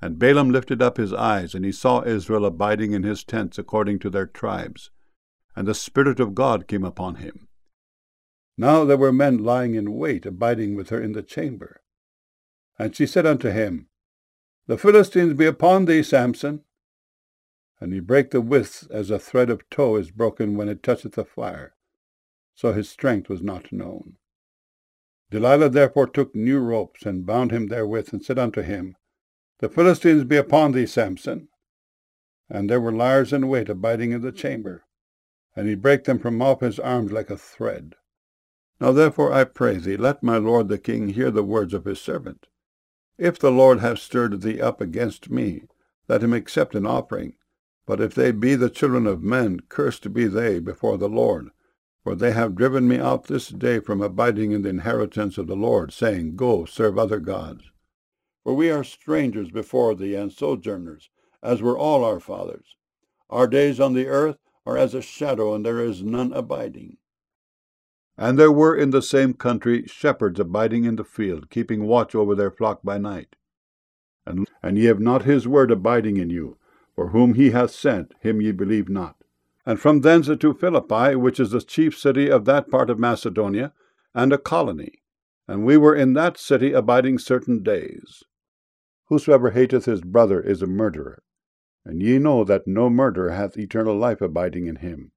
And Balaam lifted up his eyes, and he saw Israel abiding in his tents according to their tribes. And the Spirit of God came upon him. Now there were men lying in wait, abiding with her in the chamber. And she said unto him, The Philistines be upon thee, Samson. And he brake the withs as a thread of tow is broken when it toucheth the fire. So his strength was not known. Delilah therefore took new ropes, and bound him therewith, and said unto him, The Philistines be upon thee, Samson. And there were liers in wait abiding in the chamber, and he brake them from off his arms like a thread. Now therefore I pray thee, let my lord the king hear the words of his servant. If the Lord have stirred thee up against me, let him accept an offering. But if they be the children of men, cursed be they before the Lord. For they have driven me out this day from abiding in the inheritance of the Lord, saying, Go, serve other gods. For we are strangers before thee, and sojourners, as were all our fathers. Our days on the earth are as a shadow, and there is none abiding. And there were in the same country shepherds abiding in the field, keeping watch over their flock by night. And ye have not his word abiding in you, for whom he hath sent, him ye believe not. And from thence to Philippi, which is the chief city of that part of Macedonia, and a colony. And we were in that city abiding certain days. Whosoever hateth his brother is a murderer, and ye know that no murderer hath eternal life abiding in him.